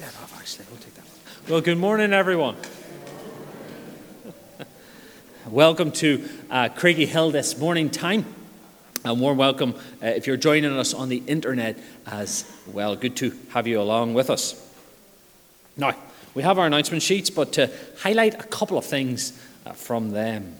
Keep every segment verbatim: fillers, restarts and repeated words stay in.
that off, actually. We'll take that off. Well, good morning, everyone. Welcome to uh, Craigie Hill this morning time. A warm welcome uh, if you're joining us on the internet as well. Good to have you along with us. Now, we have our announcement sheets, but to highlight a couple of things uh, from them.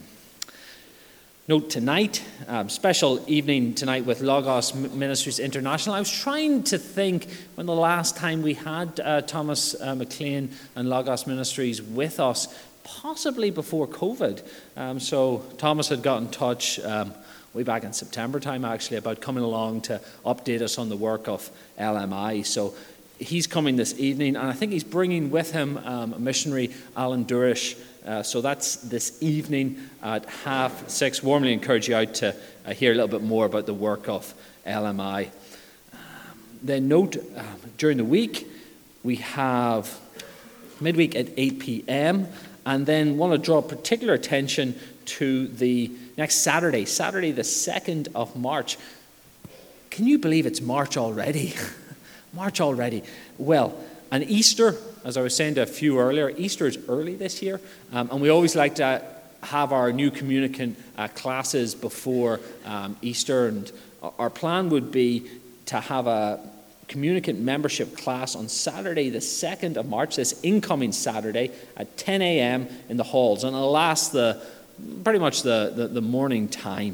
Note tonight, um, special evening tonight with Logos Ministries International. I was trying to think when the last time we had uh, Thomas uh, McLean and Logos Ministries with us, possibly before COVID. Um, so Thomas had got in touch um, way back in September time actually about coming along to update us on the work of L M I. So he's coming this evening, and I think he's bringing with him um, a missionary, Alan Durish. Uh, so that's this evening at half six. Warmly encourage you out to uh, hear a little bit more about the work of L M I. Um, then note, uh, during the week, we have midweek at eight p.m. And then want to draw particular attention to the next Saturday, Saturday the second of March. Can you believe it's March already? March already. Well, and Easter, as I was saying to a few earlier, Easter is early this year, um, and we always like to have our new communicant uh, classes before um, Easter, and our plan would be to have a communicant membership class on Saturday the second of March, this incoming Saturday at ten a.m. in the halls, and it'll last the pretty much the, the, the morning time.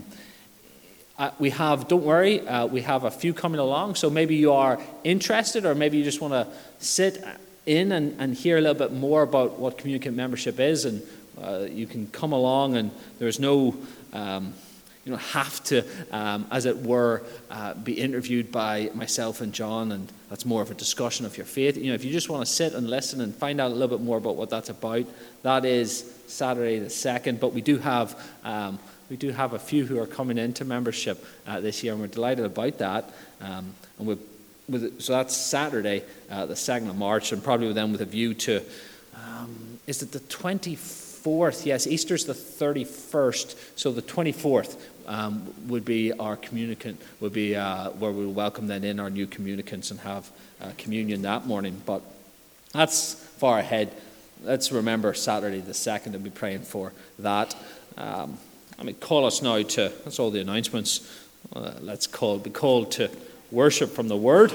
Uh, we have, don't worry, uh, we have a few coming along, so maybe you are interested, or maybe you just want to sit in and, and hear a little bit more about what communicant membership is, and uh, you can come along, and there's no, um, you don't have to, um, as it were, uh, be interviewed by myself and John, and that's more of a discussion of your faith. You know, if you just want to sit and listen and find out a little bit more about what that's about, that is Saturday the second, but we do have um, We do have a few who are coming into membership uh, this year, and we're delighted about that. Um, and we've, with, so that's Saturday, uh, the second of March, and probably then with a view to, um, is it the twenty-fourth? Yes, Easter's the thirty-first, so the twenty-fourth um, would be our communicant, would be uh, where we'll welcome then in our new communicants and have uh, communion that morning. But that's far ahead. Let's remember Saturday the second and be praying for that. Um, I mean, call us now to, that's all the announcements, uh, let's call, be called to worship from the Word.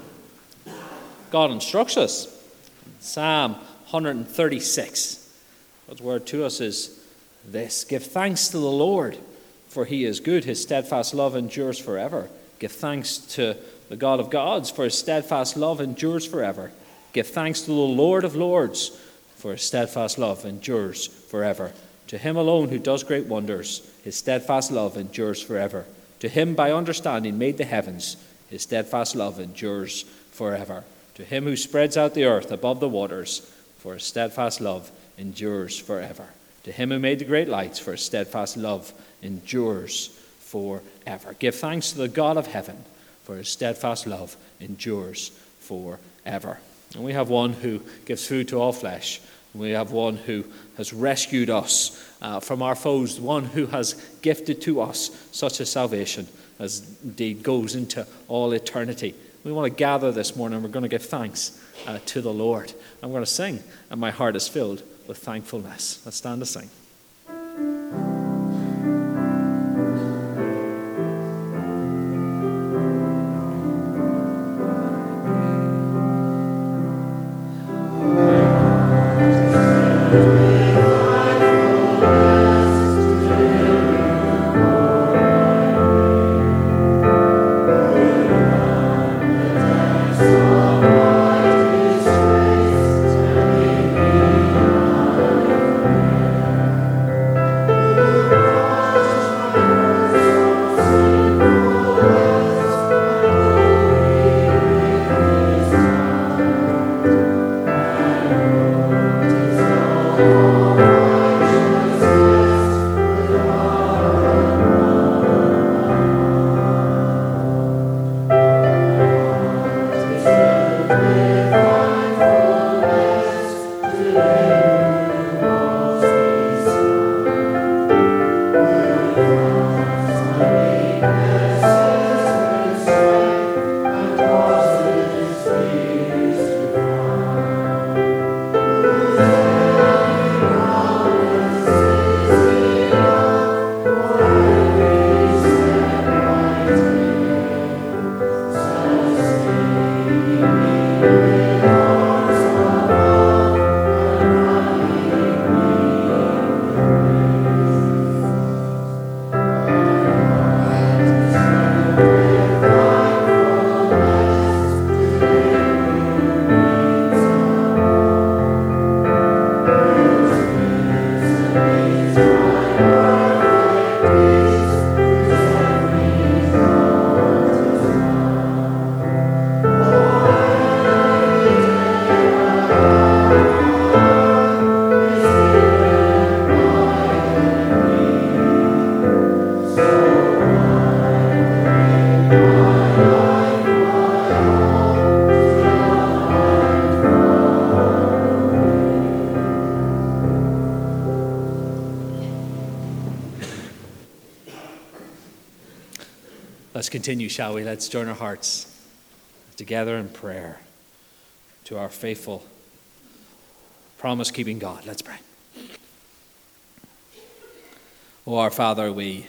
God instructs us. Psalm one thirty-six. God's word to us is this: give thanks to the Lord, for he is good. His steadfast love endures forever. Give thanks to the God of gods, for his steadfast love endures forever. Give thanks to the Lord of lords, for his steadfast love endures forever. To him alone who does great wonders, his steadfast love endures forever. To him by understanding made the heavens, his steadfast love endures forever. To him who spreads out the earth above the waters, for his steadfast love endures forever. To him who made the great lights, for his steadfast love endures forever. Give thanks to the God of heaven, for his steadfast love endures forever. And we have one who gives food to all flesh. We have one who has rescued us uh, from our foes, one who has gifted to us such a salvation as indeed goes into all eternity. We want to gather this morning. We're going to give thanks uh, to the Lord. I'm going to sing, and my heart is filled with thankfulness. Let's stand to sing. Let's continue, shall we? Let's join our hearts together in prayer to our faithful, promise-keeping God. Let's pray. Oh, our Father, we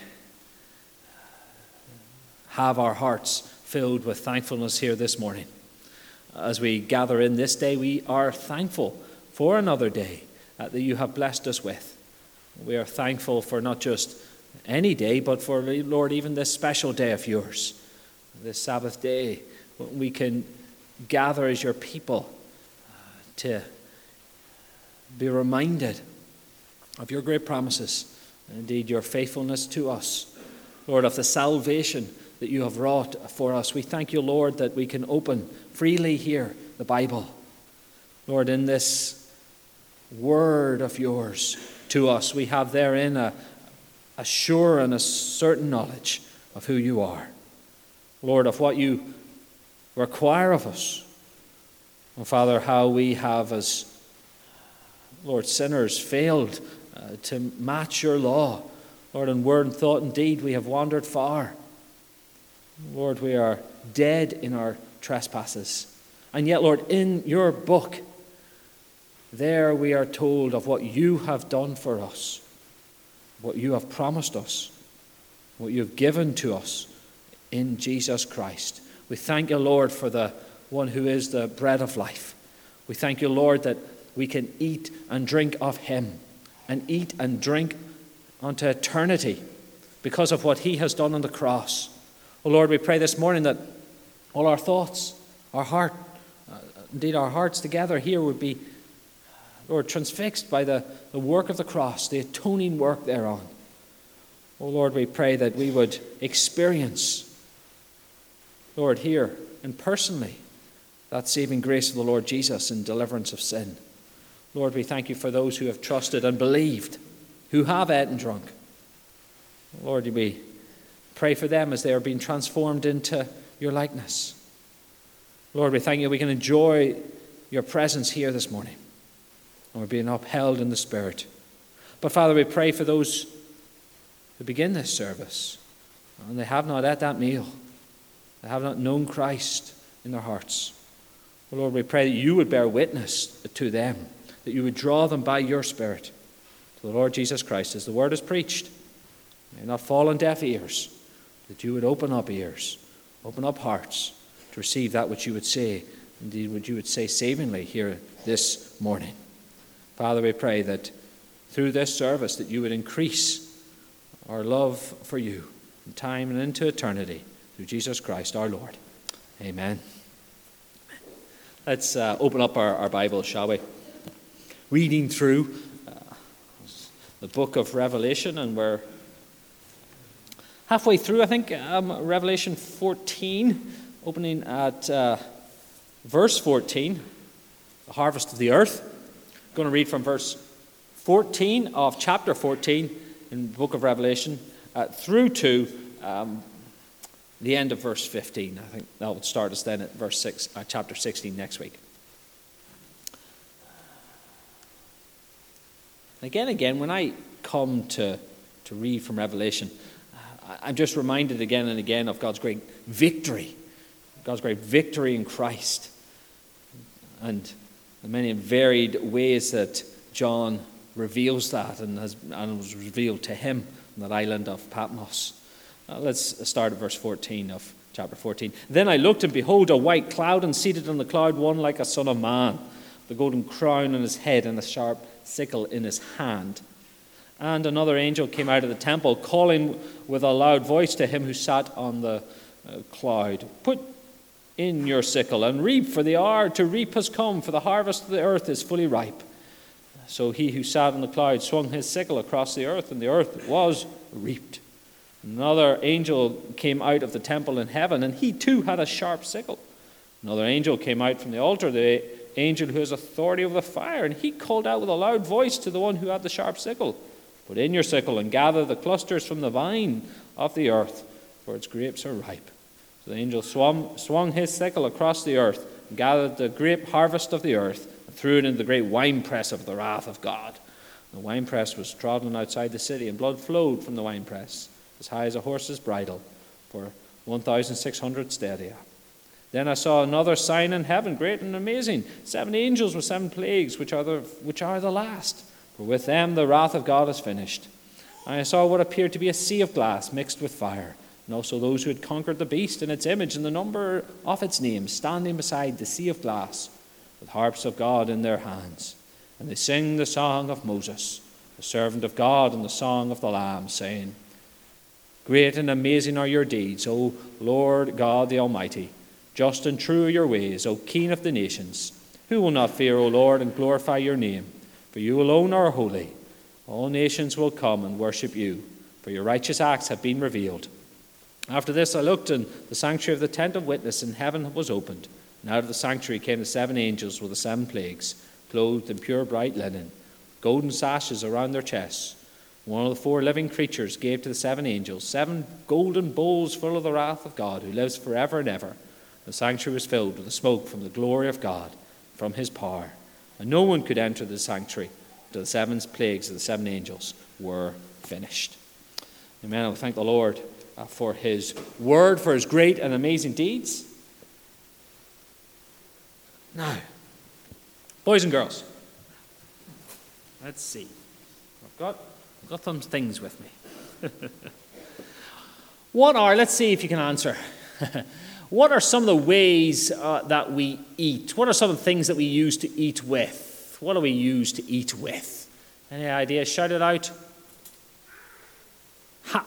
have our hearts filled with thankfulness here this morning. As we gather in this day, we are thankful for another day uh, that you have blessed us with. We are thankful for not just any day, but for, Lord, even this special day of yours, this Sabbath day, when we can gather as your people uh, to be reminded of your great promises, and indeed your faithfulness to us, Lord, of the salvation that you have wrought for us. We thank you, Lord, that we can open freely here the Bible. Lord, in this word of yours to us, we have therein a, a sure and a certain knowledge of who you are. Lord, of what you require of us. And Father, how we have as, Lord, sinners failed uh, to match your law. Lord, in word and thought and deed we have wandered far. Lord, we are dead in our trespasses. And yet, Lord, in your book, there we are told of what you have done for us, what you have promised us, what you have given to us in Jesus Christ. We thank you, Lord, for the one who is the bread of life. We thank you, Lord, that we can eat and drink of him and eat and drink unto eternity because of what he has done on the cross. Oh, Lord, we pray this morning that all our thoughts, our heart, uh, indeed our hearts together here would be, Lord, transfixed by the, the work of the cross, the atoning work thereon. Oh, Lord, we pray that we would experience, Lord, here and personally, that saving grace of the Lord Jesus in deliverance of sin. Lord, we thank you for those who have trusted and believed, who have ate and drunk. Lord, we pray for them as they are being transformed into your likeness. Lord, we thank you we can enjoy your presence here this morning. And we're being upheld in the Spirit. But Father, we pray for those who begin this service and they have not at that meal. They have not known Christ in their hearts. Well, Lord, we pray that you would bear witness to them, that you would draw them by your Spirit to the Lord Jesus Christ as the word is preached. May not fall on deaf ears, that you would open up ears, open up hearts to receive that which you would say, indeed what you would say savingly here this morning. Father, we pray that through this service that you would increase our love for you in time and into eternity through Jesus Christ our Lord. Amen. Let's uh, open up our, our Bible, shall we? Reading through uh, the book of Revelation, and we're halfway through, I think, um, Revelation fourteen, opening at uh, verse fourteen, the harvest of the earth. I'm going to read from verse fourteen of chapter fourteen in the book of Revelation uh, through to um, the end of verse fifteen. I think that will start us then at verse six, uh, chapter sixteen next week. Again, again, when I come to, to read from Revelation, uh, I'm just reminded again and again of God's great victory, God's great victory in Christ, and the many varied ways that John reveals that and, has, and was revealed to him on that island of Patmos. Uh, let's start at verse fourteen of chapter fourteen. Then I looked, and behold, a white cloud, and seated on the cloud one like a son of man, the golden crown on his head and a sharp sickle in his hand. And another angel came out of the temple, calling with a loud voice to him who sat on the uh, cloud, "Put in your sickle and reap, for the hour to reap has come, for the harvest of the earth is fully ripe." So he who sat on the cloud swung his sickle across the earth, and the earth was reaped. Another angel came out of the temple in heaven, and he too had a sharp sickle. Another angel came out from the altar, the angel who has authority over the fire, and he called out with a loud voice to the one who had the sharp sickle, "Put in your sickle and gather the clusters from the vine of the earth, for its grapes are ripe." So the angel swung, swung his sickle across the earth, and gathered the grape harvest of the earth, and threw it into the great winepress of the wrath of God. The winepress was trodden outside the city, and blood flowed from the winepress as high as a horse's bridle, for one thousand six hundred stadia. Then I saw another sign in heaven, great and amazing, seven angels with seven plagues, which are the, which are the last. For with them the wrath of God is finished. And I saw what appeared to be a sea of glass mixed with fire, and also those who had conquered the beast and its image and the number of its name, standing beside the sea of glass, with harps of God in their hands. And they sing the song of Moses, the servant of God, and the song of the Lamb, saying, Great and amazing are your deeds, O Lord God the Almighty. Just and true are your ways, O King of the nations. Who will not fear, O Lord, and glorify your name? For you alone are holy. All nations will come and worship you, for your righteous acts have been revealed. After this I looked, and the sanctuary of the tent of witness in heaven was opened. And out of the sanctuary came the seven angels with the seven plagues, clothed in pure bright linen, golden sashes around their chests. One of the four living creatures gave to the seven angels seven golden bowls full of the wrath of God, who lives forever and ever. The sanctuary was filled with the smoke from the glory of God, from his power. And no one could enter the sanctuary until the seven plagues of the seven angels were finished. Amen. I thank the Lord uh, for his word, for his great and amazing deeds. Now, boys and girls, let's see. I've got, I've got some things with me. What are, let's see if you can answer. What are some of the ways uh, that we eat? What are some of the things that we use to eat with? What do we use to eat with? Any ideas? Shout it out. Ha.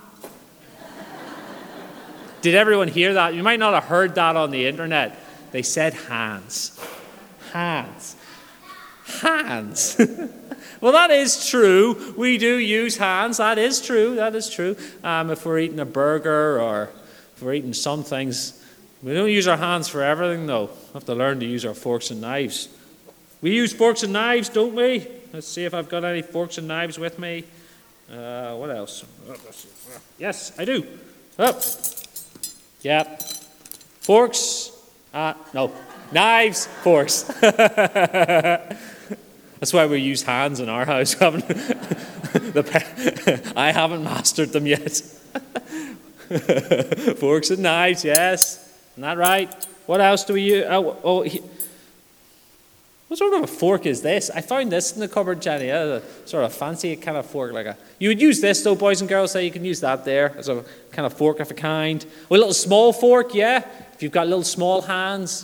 Did everyone hear that? You might not have heard that on the internet. They said hands. Hands. Hands. Well, that is true. We do use hands. That is true. That is true. Um, if we're eating a burger or if we're eating some things, we don't use our hands for everything, though. We have to learn to use our forks and knives. We use forks and knives, don't we? Let's see if I've got any forks and knives with me. Uh, what else? Yes, I do. Oh. Yeah. Forks. Uh, no. Knives, forks. That's why we use hands in our house. Haven't the, I haven't mastered them yet. Forks and knives, yes. Isn't that right? What else do we use? Oh, oh he, what sort of a fork is this? I found this in the cupboard, Jenny. A sort of fancy kind of fork. Like a. You would use this, though, boys and girls. So you can use that there as a kind of fork of a kind. Oh, a little small fork, yeah. If you've got little small hands.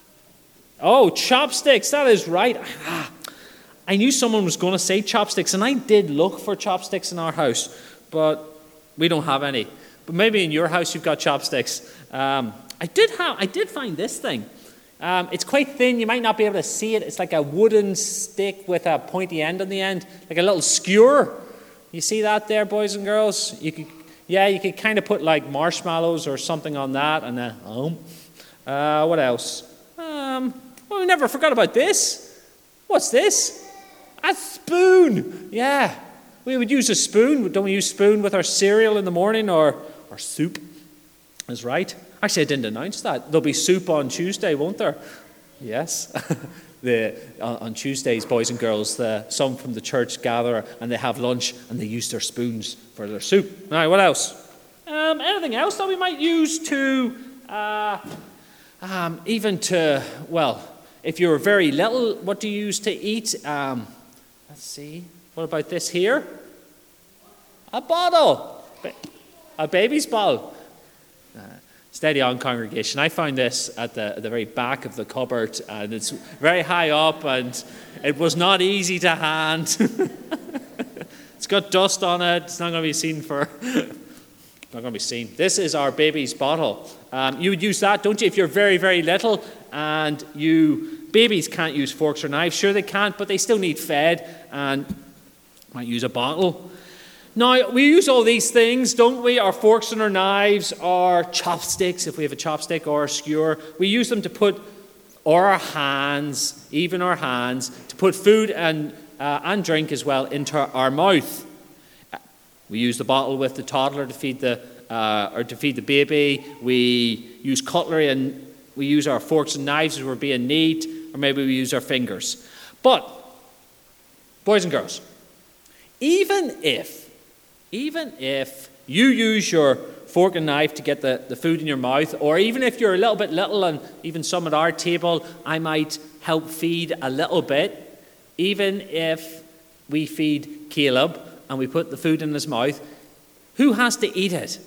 Oh, chopsticks. That is right. Ah, I knew someone was going to say chopsticks, and I did look for chopsticks in our house, but we don't have any. But maybe in your house you've got chopsticks. Um, I did have. I did find this thing. Um, it's quite thin. You might not be able to see it. It's like a wooden stick with a pointy end on the end, like a little skewer. You see that there, boys and girls? You could, yeah, you could kind of put like marshmallows or something on that, and then oh, uh, what else? Um, well, we never forgot about this. What's this? A spoon. Yeah, we would use a spoon. Don't we use spoon with our cereal in the morning or or soup? That's right. Actually, I didn't announce that. There'll be soup on Tuesday, won't there? Yes. the, on, on Tuesdays, boys and girls, the, some from the church gather and they have lunch and they use their spoons for their soup. All right, what else? Um, anything else that we might use to, uh, um, even to, well, if you're very little, what do you use to eat? Um, let's see. What about this here? A bottle. A baby's bottle. Uh, Steady on, congregation. I found this at the, at the very back of the cupboard, and it's very high up, and it was not easy to hand. It's got dust on it. It's not going to be seen for... not going to be seen. This is our baby's bottle. Um, you would use that, don't you, if you're very, very little, and you... Babies can't use forks or knives. Sure, they can't, but they still need fed, and might use a bottle. Now, we use all these things, don't we? Our forks and our knives, our chopsticks, if we have a chopstick or a skewer. We use them to put, or our hands, even our hands, to put food and, uh, and drink as well into our mouth. We use the bottle with the toddler to feed the, uh, or to feed the baby. We use cutlery and we use our forks and knives as we're being neat, or maybe we use our fingers. But, boys and girls, even if Even if you use your fork and knife to get the, the food in your mouth. Or even if you're a little bit little, and even some at our table, I might help feed a little bit. Even if we feed Caleb and we put the food in his mouth, who has to eat it?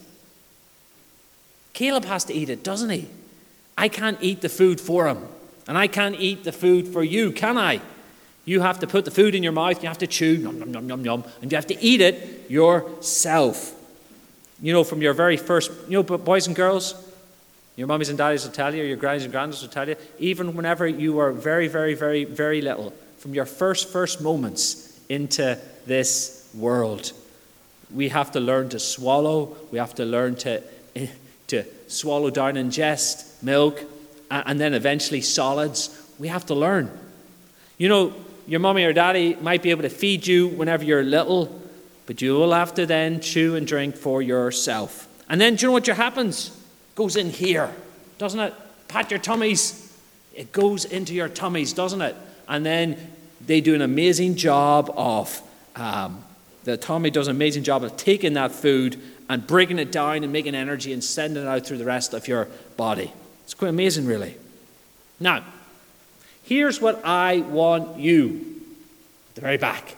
Caleb has to eat it, doesn't he? I can't eat the food for him. And I can't eat the food for you, can I? You have to put the food in your mouth, you have to chew, yum, yum, yum, yum, yum, and you have to eat it yourself. You know, from your very first, you know, boys and girls, your mummies and daddies will tell you, or your grannies and granddads will tell you, even whenever you were very, very, very, very little, from your first, first moments into this world, we have to learn to swallow, we have to learn to, to swallow down, ingest milk, and then eventually solids. We have to learn. You know, your mummy or daddy might be able to feed you whenever you're little, but you will have to then chew and drink for yourself. And then do you know what happens? It goes in here, doesn't it? Pat your tummies. It goes into your tummies, doesn't it? And then they do an amazing job of, um, the tummy does an amazing job of taking that food and breaking it down and making energy and sending it out through the rest of your body. It's quite amazing, really. Now, here's what I want you, at the very back.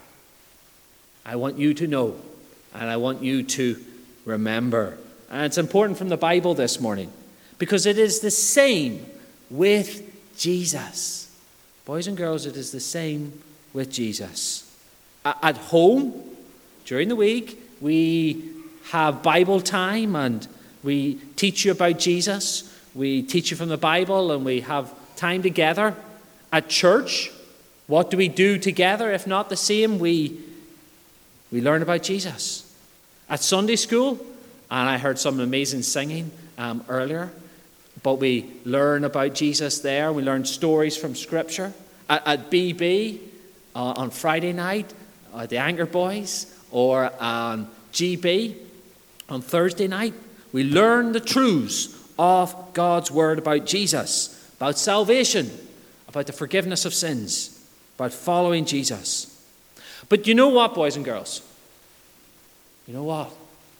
I want you to know, and I want you to remember. And it's important from the Bible this morning, because it is the same with Jesus. Boys and girls, it is the same with Jesus. At home, during the week, we have Bible time and we teach you about Jesus. We teach you from the Bible and we have time together. At church, what do we do together? If not the same, we, we learn about Jesus. At Sunday school, and I heard some amazing singing um, earlier, but we learn about Jesus there. We learn stories from Scripture. At, at B B, uh, on Friday night, uh, the Anchor Boys, or on G B, on Thursday night, we learn the truths of God's Word about Jesus, about salvation, about the forgiveness of sins, about following Jesus. But you know what, boys and girls? You know what?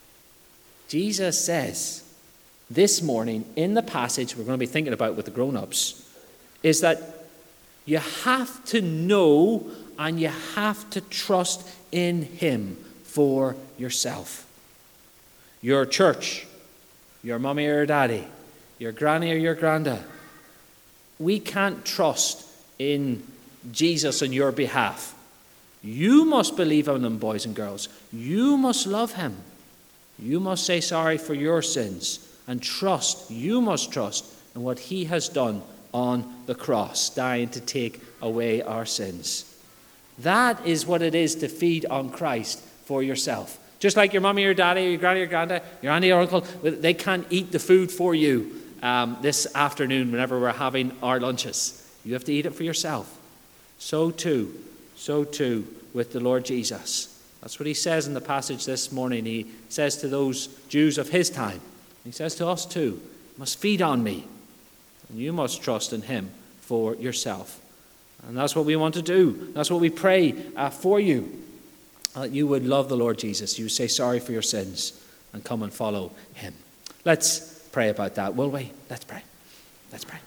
Jesus says this morning in the passage we're going to be thinking about with the grown-ups is that you have to know and you have to trust in Him for yourself. Your church, your mummy or your daddy, your granny or your granda, we can't trust in Jesus on your behalf. You must believe in Him, boys and girls. You must love Him. You must say sorry for your sins and trust, you must trust in what He has done on the cross, dying to take away our sins. That is what it is to feed on Christ for yourself. Just like your mummy or daddy, or your granny or granda, your auntie or uncle, they can't eat the food for you um, this afternoon whenever we're having our lunches. You have to eat it for yourself. So too, so too with the Lord Jesus. That's what He says in the passage this morning. He says to those Jews of His time, He says to us too, you must feed on me, and you must trust in Him for yourself. And that's what we want to do. That's what we pray uh, for you. That you would love the Lord Jesus. You say sorry for your sins and come and follow Him. Let's pray about that, will we? Let's pray. Let's pray.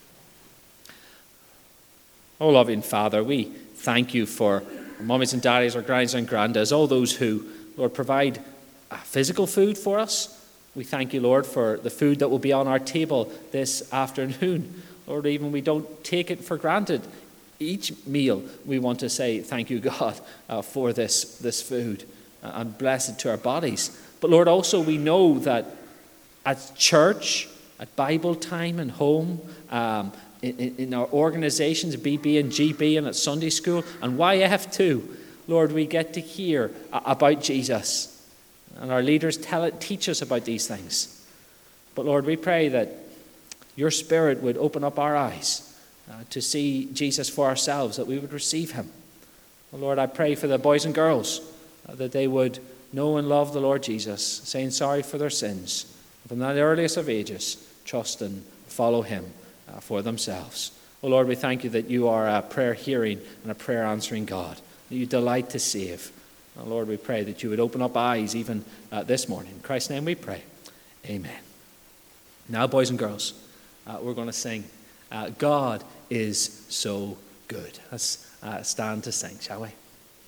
Oh, loving Father, we thank You for our mummies and daddies, our grannies and grandas, all those who, Lord, provide uh, physical food for us. We thank You, Lord, for the food that will be on our table this afternoon. Lord, even we don't take it for granted. Each meal we want to say, thank You, God, uh, for this, this food, uh, and bless it to our bodies. But Lord, also we know that at church, at Bible time and home, um, in, in our organizations, B B and G B, and at Sunday school, and Y F too, Lord, we get to hear uh, about Jesus. And our leaders tell it, teach us about these things. But Lord, we pray that Your Spirit would open up our eyes Uh, to see Jesus for ourselves, that we would receive Him. Well, Lord, I pray for the boys and girls, uh, that they would know and love the Lord Jesus, saying sorry for their sins, from the earliest of ages, trust and follow Him uh, for themselves. Oh Lord, we thank You that You are a prayer hearing and a prayer answering God, that You delight to save. Oh Lord, we pray that You would open up eyes even uh, this morning. In Christ's name we pray. Amen. Now, boys and girls, uh, we're going to sing, uh, God is so good. Let's uh, stand to sing, shall we?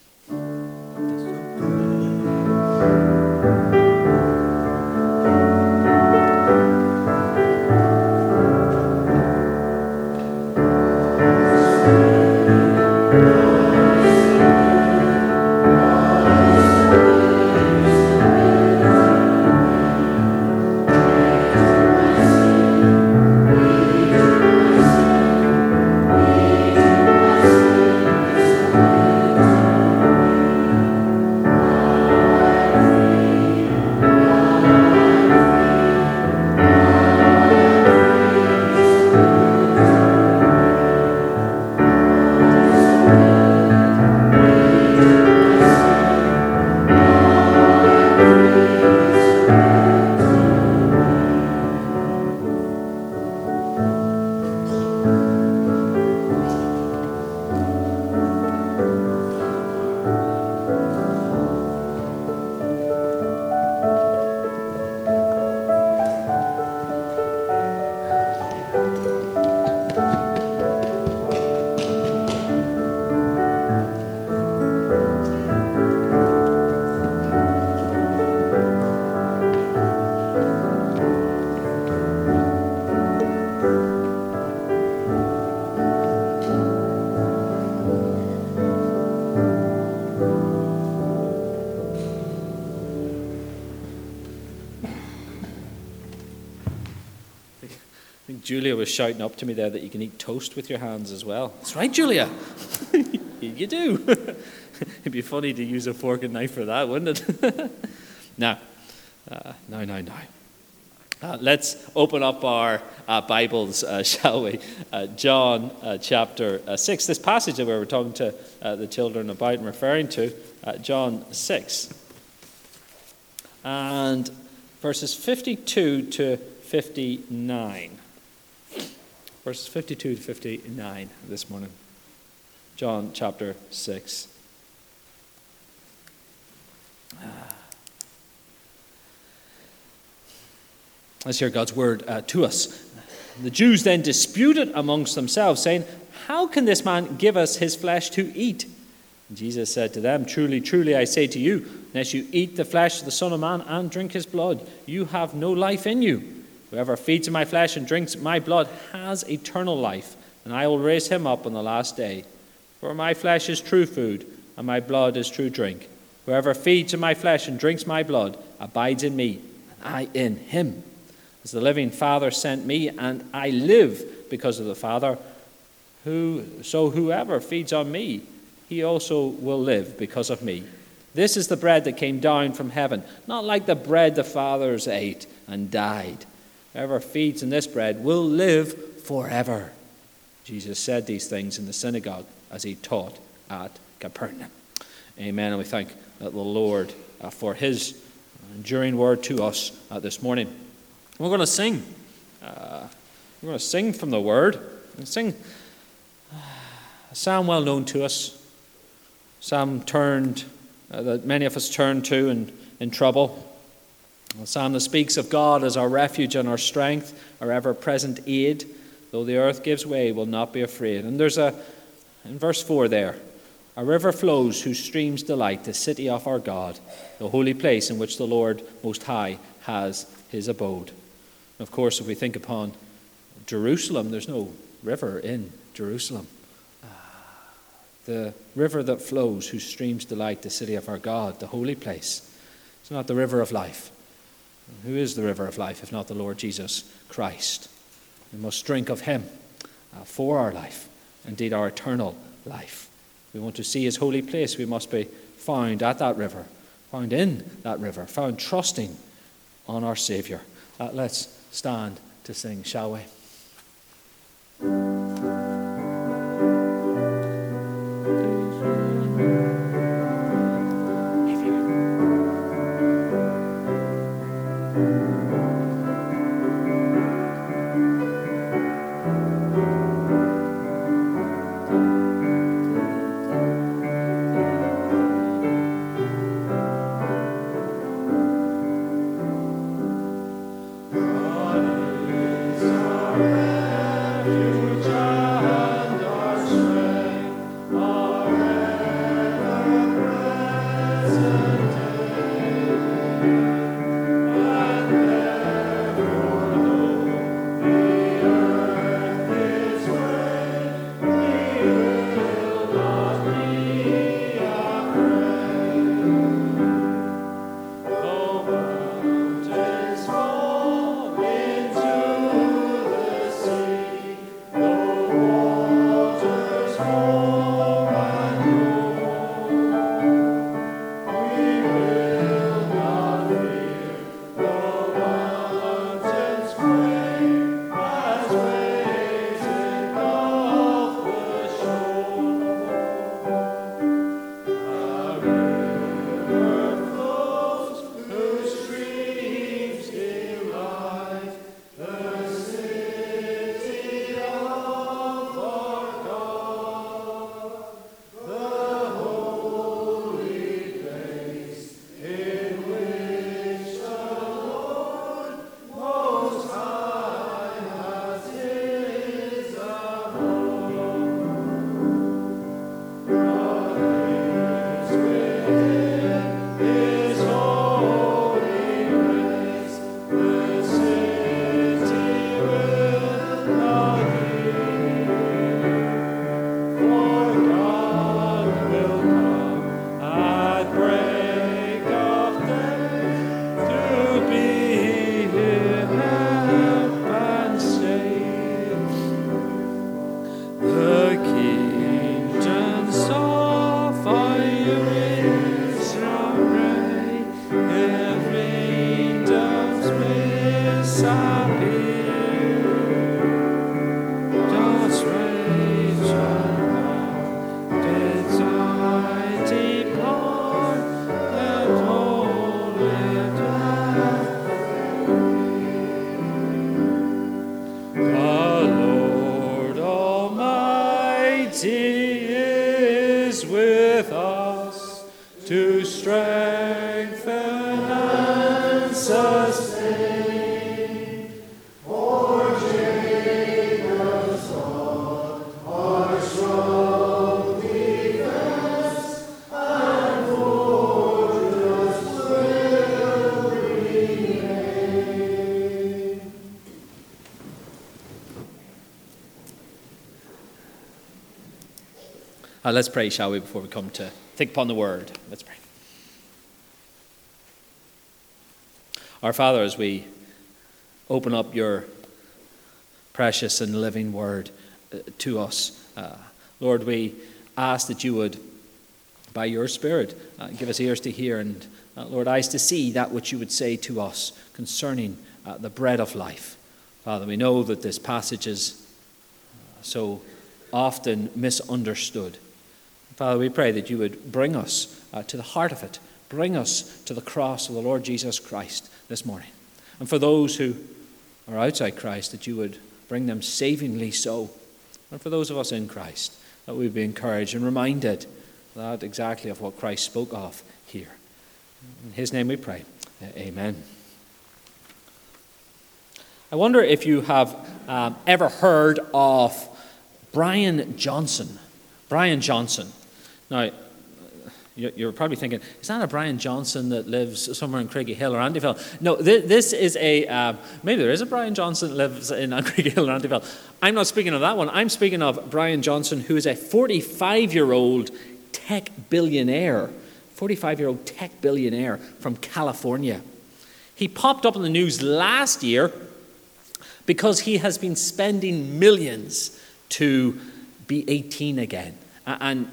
Julia was shouting up to me there that you can eat toast with your hands as well. That's right, Julia. You do. It'd be funny to use a fork and knife for that, wouldn't it? now, uh, now, now, now. Uh, let's open up our uh, Bibles, uh, shall we? Uh, John uh, chapter uh, six. This passage that we were talking to uh, the children about and referring to, uh, John six. And verses fifty-two to fifty-nine. Verses fifty-two to fifty-nine this morning. John chapter six. Let's hear God's word uh, to us. The Jews then disputed amongst themselves, saying, "How can this man give us his flesh to eat?" And Jesus said to them, "Truly, truly, I say to you, unless you eat the flesh of the Son of Man and drink his blood, you have no life in you. Whoever feeds on my flesh and drinks my blood has eternal life, and I will raise him up on the last day. For my flesh is true food, and my blood is true drink. Whoever feeds on my flesh and drinks my blood abides in me, and I in him. As the living Father sent me, and I live because of the Father, who so whoever feeds on me, he also will live because of me. This is the bread that came down from heaven, not like the bread the fathers ate and died. Whoever feeds on this bread will live forever." Jesus said these things in the synagogue as he taught at Capernaum. Amen. And we thank the Lord uh, for his enduring word to us uh, this morning. We're going to sing. Uh, we're going to sing from the word. We're going to sing a psalm well known to us. A psalm turned, uh, that many of us turn to in, in trouble. A psalm that speaks of God as our refuge and our strength, our ever-present aid. Though the earth gives way, will not be afraid. And there's a, in verse four there, "A river flows whose streams delight the city of our God, the holy place in which the Lord Most High has his abode." And of course, if we think upon Jerusalem, there's no river in Jerusalem. Uh, the river that flows whose streams delight the city of our God, the holy place. It's not the river of life. Who is the river of life if not the Lord Jesus Christ? We must drink of him uh, for our life, indeed our eternal life. If we want to see his holy place, we must be found at that river, found in that river, found trusting on our Saviour. Uh, let's stand to sing, shall we? Uh, let's pray, shall we, before we come to think upon the word. Let's pray. Our Father, as we open up your precious and living word uh, to us, uh, Lord, we ask that you would, by your Spirit, uh, give us ears to hear and, uh, Lord, eyes to see that which you would say to us concerning uh, the bread of life. Father, we know that this passage is uh, so often misunderstood. Father, we pray that you would bring us uh, to the heart of it, bring us to the cross of the Lord Jesus Christ this morning. And for those who are outside Christ, that you would bring them savingly so. And for those of us in Christ, that we be encouraged and reminded that exactly of what Christ spoke of here. In his name we pray. Amen. I wonder if you have um, ever heard of Brian Johnson. Brian Johnson. Now, you're probably thinking, is that a Brian Johnson that lives somewhere in Craigie-Hill or Andyville? No, this is a, uh, maybe there is a Brian Johnson that lives in Craigie-Hill or Andyville. I'm not speaking of that one. I'm speaking of Brian Johnson, who is a forty-five-year-old tech billionaire, forty-five-year-old tech billionaire from California. He popped up in the news last year because he has been spending millions to be eighteen again. And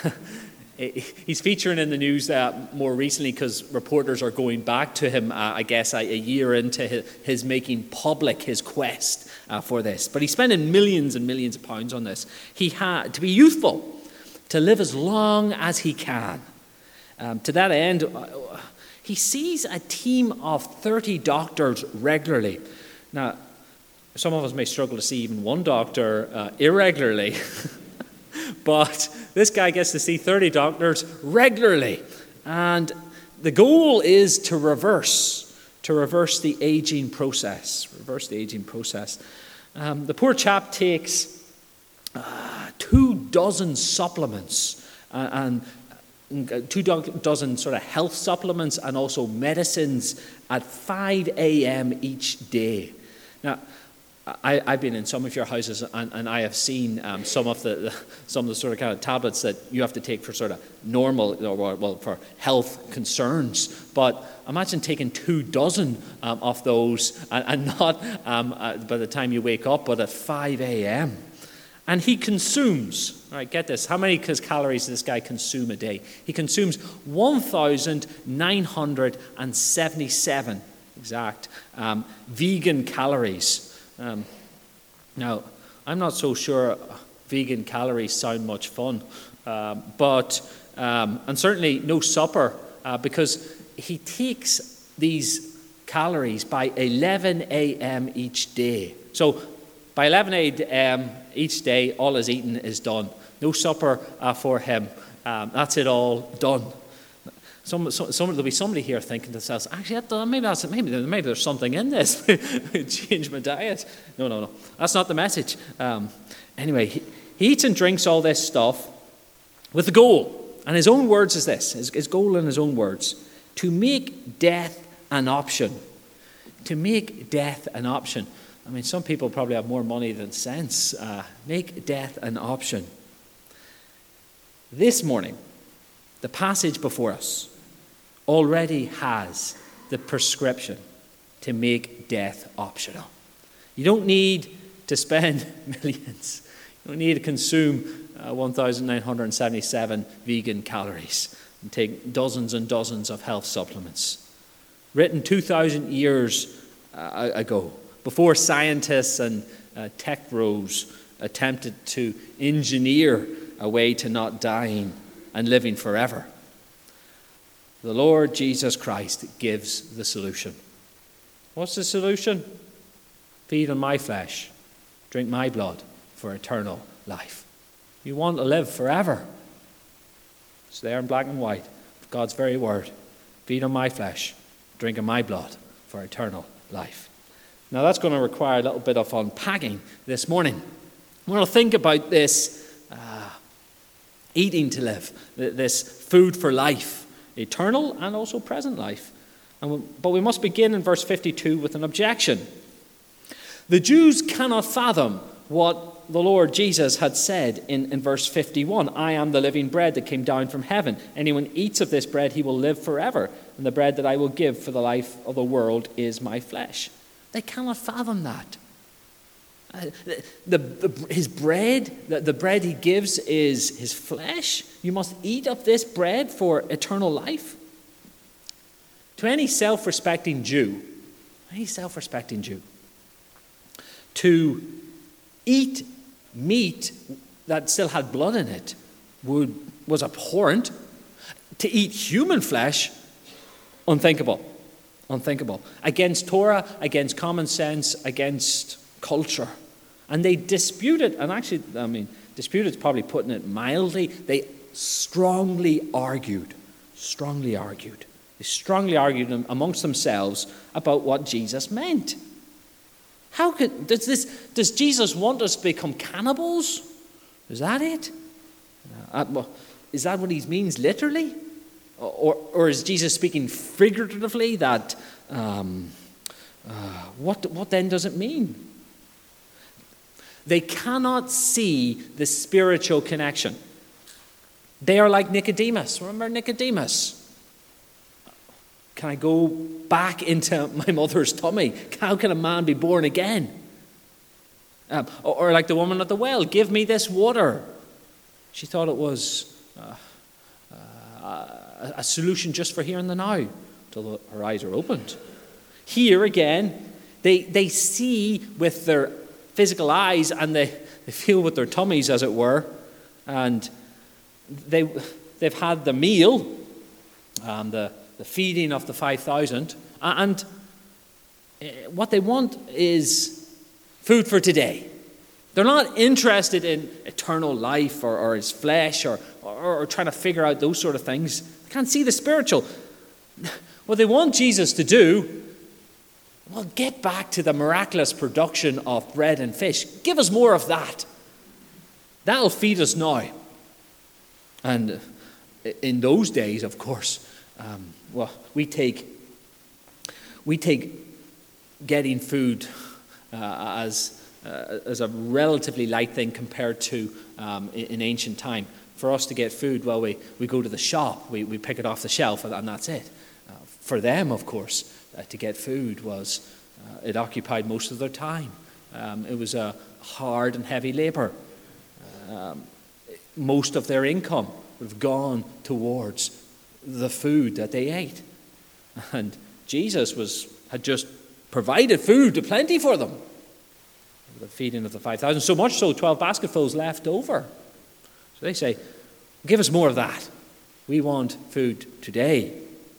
he's featuring in the news uh, more recently because reporters are going back to him, uh, I guess, a, a year into his, his making public his quest uh, for this. But he's spending millions and millions of pounds on this. He had to be youthful, to live as long as he can. Um, to that end, uh, he sees a team of thirty doctors regularly. Now, some of us may struggle to see even one doctor uh, irregularly. But this guy gets to see thirty doctors regularly. And the goal is to reverse, to reverse the aging process. Reverse the aging process. Um, the poor chap takes uh, two dozen supplements uh, and two do- dozen sort of health supplements and also medicines at five a.m. each day. Now, I, I've been in some of your houses and, and I have seen um, some of the, the some of the sort of kind of tablets that you have to take for sort of normal, or well, for health concerns. But imagine taking two dozen um, of those and, and not um, uh, by the time you wake up, but at five a.m. And he consumes, all right, get this, how many calories does this guy consume a day? He consumes one thousand nine hundred seventy-seven exact um, vegan calories. Um, now, I'm not so sure vegan calories sound much fun, um, but, um, and certainly no supper, uh, because he takes these calories by eleven a.m. each day. So by eleven a.m. each day, all his eating is done. No supper uh, for him. Um, that's it all done. Some, some, some, there'll be somebody here thinking to themselves, actually, that, maybe, that's, maybe, maybe there's something in this. Change my diet. No, no, no. That's not the message. Um, anyway, he, he eats and drinks all this stuff with the goal. And his own words is this, his, his goal in his own words, to make death an option. To make death an option. I mean, some people probably have more money than sense. Uh, make death an option. This morning, the passage before us already has the prescription to make death optional. You don't need to spend millions. You don't need to consume uh, one thousand nine hundred seventy-seven vegan calories and take dozens and dozens of health supplements. Written two thousand years uh, ago, before scientists and uh, tech bros attempted to engineer a way to not dying and living forever. The Lord Jesus Christ gives the solution. What's the solution? Feed on my flesh, drink my blood for eternal life. You want to live forever? It's there in black and white, God's very word. Feed on my flesh, drink of my blood for eternal life. Now that's going to require a little bit of unpacking this morning. We're going to think about this uh, eating to live, this food for life, eternal and also present life. And we, but we must begin in verse fifty-two with an objection. The Jews cannot fathom what the Lord Jesus had said in, in verse fifty-one. I am the living bread that came down from heaven. Anyone eats of this bread, he will live forever. And the bread that I will give for the life of the world is my flesh. They cannot fathom that. Uh, the, the, his bread, the, the bread he gives is his flesh. You must eat of this bread for eternal life. To any self-respecting Jew, any self-respecting Jew, to eat meat that still had blood in it would, was abhorrent. To eat human flesh, unthinkable. Unthinkable. Against Torah, against common sense, against culture. And they disputed, and actually, I mean, disputed is probably putting it mildly, they strongly argued, strongly argued. They strongly argued amongst themselves about what Jesus meant. How could, does this, does Jesus want us to become cannibals? Is that it? Uh, is that what he means literally? Or, or is Jesus speaking figuratively that, um, uh, what, what then does it mean? They cannot see the spiritual connection. They are like Nicodemus. Remember Nicodemus? Can I go back into my mother's tummy? How can a man be born again? Um, or, or like the woman at the well, give me this water. She thought it was uh, uh, a solution just for here and the now, until her eyes are opened. Here again, they, they see with their physical eyes and they, they feel with their tummies, as it were, and they, they've had the meal, um, the the feeding of the five thousand, and what they want is food for today. They're not interested in eternal life or, or his flesh or, or, or trying to figure out those sort of things. They can't see the spiritual. What they want Jesus to do, well, get back to the miraculous production of bread and fish. Give us more of that. That'll feed us now. And in those days, of course, Um, well, we take we take getting food uh, as uh, as a relatively light thing compared to um, in, in ancient time. For us to get food, well, we, we go to the shop, we, we pick it off the shelf, and, and that's it. Uh, for them, of course, uh, to get food was uh, it occupied most of their time. Um, it was a hard and heavy labor. Um, most of their income would have gone towards the food that they ate. And Jesus was had just provided food to plenty for them. The feeding of the five thousand. So much so, twelve basketfuls left over. So they say, give us more of that. We want food today.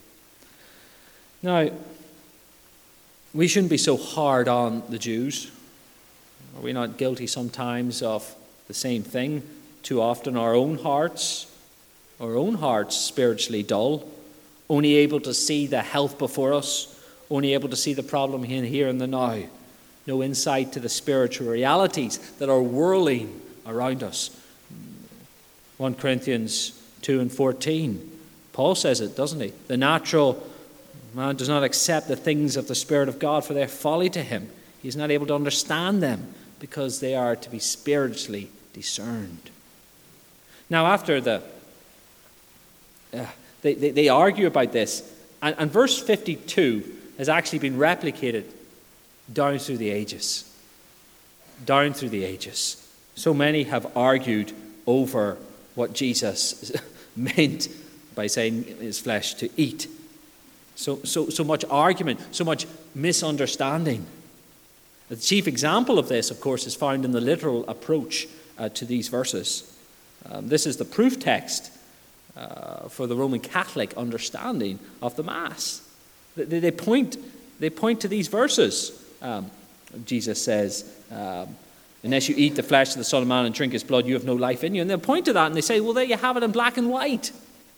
Now, we shouldn't be so hard on the Jews. Are we not guilty sometimes of the same thing? Too often our own hearts Our own hearts spiritually dull, only able to see the health before us, only able to see the problem in here and the now. No insight to the spiritual realities that are whirling around us. First Corinthians two and fourteen. Paul says it, doesn't he? The natural man does not accept the things of the Spirit of God, for they are folly to him. He is not able to understand them because they are to be spiritually discerned. Now, after the Uh, they, they, they argue about this. And, and verse fifty-two has actually been replicated down through the ages. Down through the ages. So many have argued over what Jesus meant by saying his flesh to eat. So, so, so much argument, so much misunderstanding. The chief example of this, of course, is found in the literal approach uh, to these verses. Um, this is the proof text uh, for the Roman Catholic understanding of the Mass. They, they, point, they point to these verses. Um, Jesus says, um, unless you eat the flesh of the Son of Man and drink his blood, you have no life in you. And they'll point to that and they say, well, there you have it in black and white.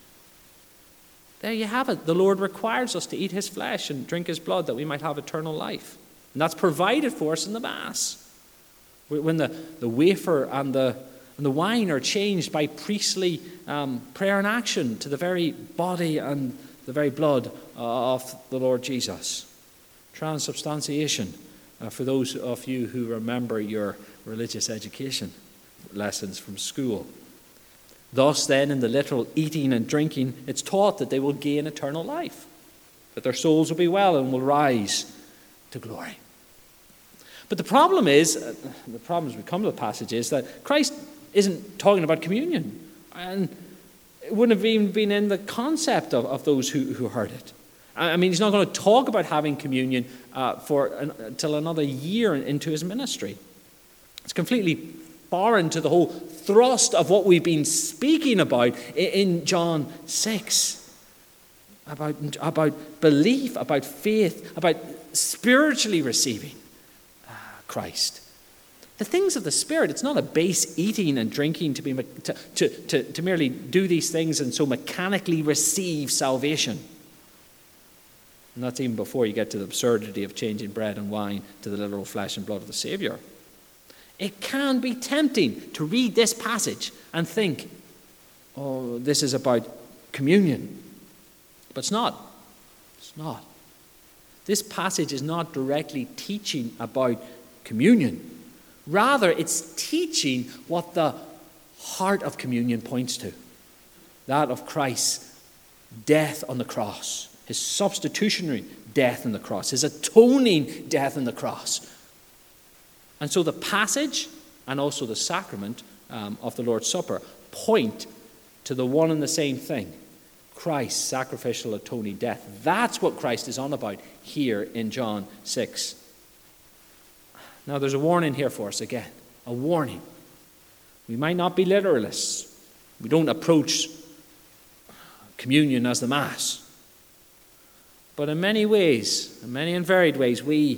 There you have it. The Lord requires us to eat his flesh and drink his blood that we might have eternal life. And that's provided for us in the Mass. When the, the wafer and the, and the wine are changed by priestly um, prayer and action to the very body and the very blood of the Lord Jesus. Transubstantiation, uh, for those of you who remember your religious education lessons from school. Thus then, in the literal eating and drinking, it's taught that they will gain eternal life, that their souls will be well and will rise to glory. But the problem is, uh, the problem as we come to the passage is that Christ isn't talking about communion. And it wouldn't have even been in the concept of, of those who, who heard it. I mean, he's not going to talk about having communion uh, for an, until another year into his ministry. It's completely foreign to the whole thrust of what we've been speaking about in, in John six. About, about belief, about faith, about spiritually receiving Christ. The things of the Spirit, it's not a base eating and drinking to, be, to, to, to, to merely do these things and so mechanically receive salvation. And that's even before you get to the absurdity of changing bread and wine to the literal flesh and blood of the Savior. It can be tempting to read this passage and think, oh, this is about communion. But it's not. It's not. This passage is not directly teaching about communion. Rather, it's teaching what the heart of communion points to. That of Christ's death on the cross. His substitutionary death on the cross. His atoning death on the cross. And so the passage and also the sacrament um, of the Lord's Supper point to the one and the same thing. Christ's sacrificial atoning death. That's what Christ is on about here in John six. Now there's a warning here for us again. A warning. We might not be literalists. We don't approach communion as the Mass. But in many ways, in many and varied ways, we,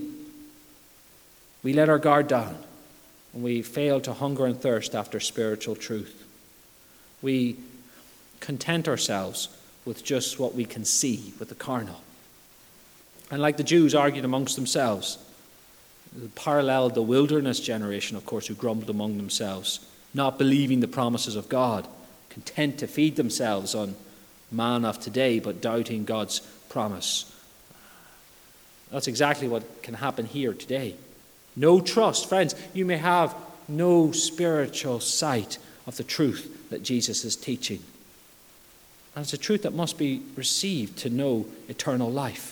we let our guard down. And we fail to hunger and thirst after spiritual truth. We content ourselves with just what we can see, with the carnal. And like the Jews argued amongst themselves, paralleled the wilderness generation, of course, who grumbled among themselves, not believing the promises of God, content to feed themselves on manna of today, but doubting God's promise. That's exactly what can happen here today. No trust. Friends, you may have no spiritual sight of the truth that Jesus is teaching. And it's a truth that must be received to know eternal life.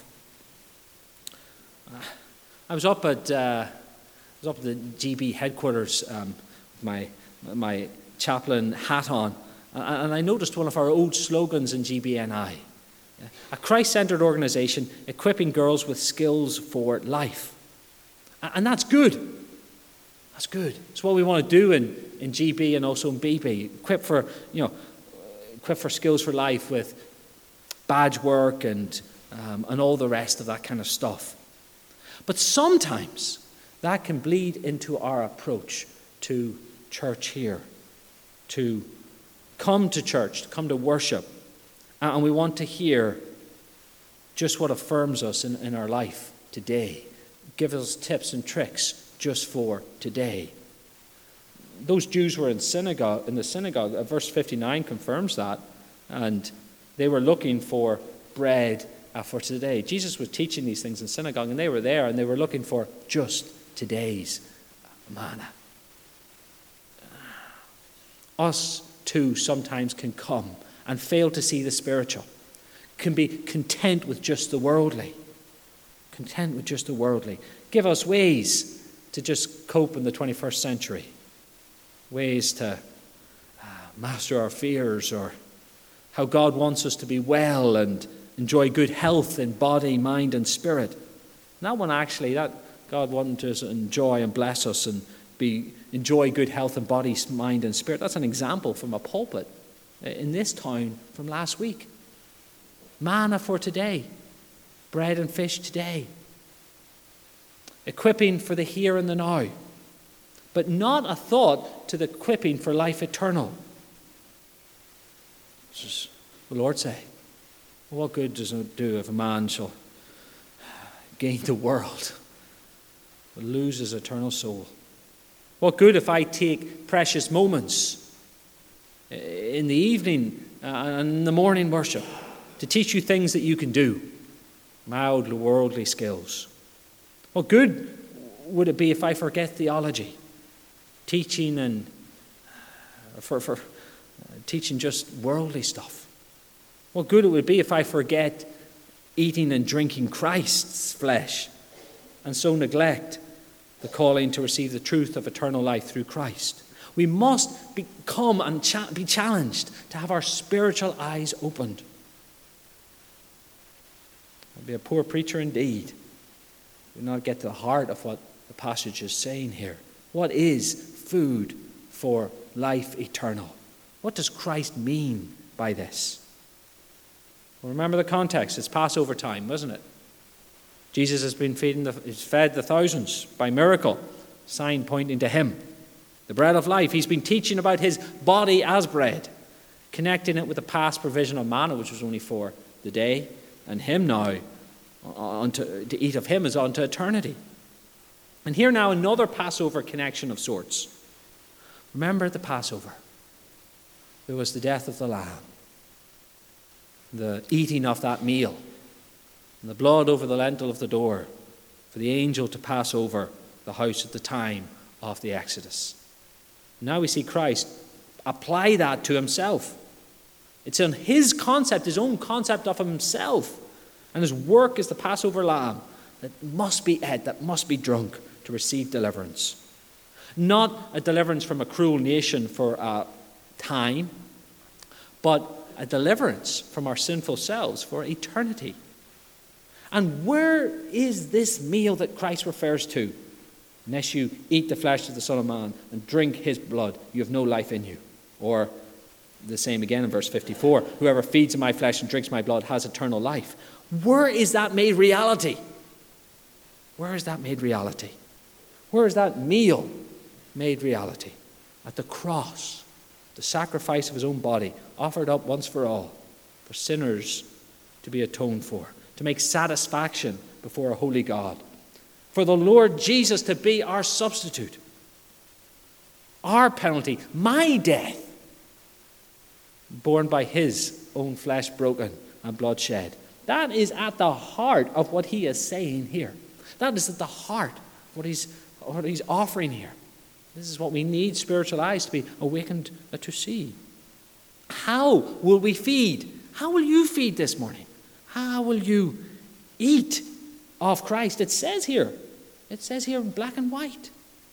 I was up at uh, I was up at the G B headquarters um, with my my chaplain hat on, and I noticed one of our old slogans in G B N I: a Christ-centered organisation equipping girls with skills for life. And that's good. That's good. It's what we want to do in, in G B and also in B B. Equip for you know, equip for skills for life with badge work and um, and all the rest of that kind of stuff. But sometimes that can bleed into our approach to church here, to come to church, to come to worship, and we want to hear just what affirms us in, in our life today. Give us tips and tricks just for today. Those Jews were in synagogue, in the synagogue. Verse fifty-nine confirms that, and they were looking for bread Uh, for today. Jesus was teaching these things in synagogue, and they were there, and they were looking for just today's manna. Us too sometimes can come and fail to see the spiritual, can be content with just the worldly, content with just the worldly. Give us ways to just cope in the twenty-first century, ways to uh, master our fears, or how God wants us to be well and enjoy good health in body, mind, and spirit. And that one actually, that God wanted us to enjoy and bless us and be enjoy good health in body, mind, and spirit. That's an example from a pulpit in this town from last week. Manna for today, bread and fish today. Equipping for the here and the now, but not a thought to the equipping for life eternal. Does the Lord say, what good does it do if a man shall gain the world but lose his eternal soul? What good if I take precious moments in the evening and in the morning worship to teach you things that you can do, mild worldly skills? What good would it be if I forget theology, teaching and for, for teaching just worldly stuff? What good it would be if I forget eating and drinking Christ's flesh and so neglect the calling to receive the truth of eternal life through Christ? We must become and cha- be challenged to have our spiritual eyes opened. I'd be a poor preacher indeed. We not get to the heart of what the passage is saying here. What is food for life eternal? What does Christ mean by this? Well, remember the context. It's Passover time, wasn't it? Jesus has been feeding the, he's fed the thousands by miracle, sign pointing to him, the bread of life. He's been teaching about his body as bread, connecting it with the past provision of manna, which was only for the day, and him now unto, to eat of him is unto eternity. And here now another Passover connection of sorts. Remember the Passover. There was the death of the lamb, the eating of that meal, and the blood over the lintel of the door for the angel to pass over the house at the time of the Exodus. Now we see Christ apply that to himself. It's in his concept, his own concept of himself, and his work as the Passover lamb that must be ate, that must be drunk to receive deliverance. Not a deliverance from a cruel nation for a time, but a deliverance from our sinful selves for eternity. And where is this meal that Christ refers to? Unless you eat the flesh of the Son of Man and drink his blood, you have no life in you. Or the same again in verse fifty-four, whoever feeds on my flesh and drinks my blood has eternal life. Where is that made reality? Where is that made reality? Where is that meal made reality? At the cross, the sacrifice of his own body, offered up once for all, for sinners to be atoned for, to make satisfaction before a holy God. For the Lord Jesus to be our substitute, our penalty, my death, borne by his own flesh broken and blood shed. That is at the heart of what he is saying here. That is at the heart of what he's, what he's offering here. This is what we need spiritual eyes to be awakened to see. How will we feed? How will you feed this morning? How will you eat of Christ? It says here, it says here in black and white.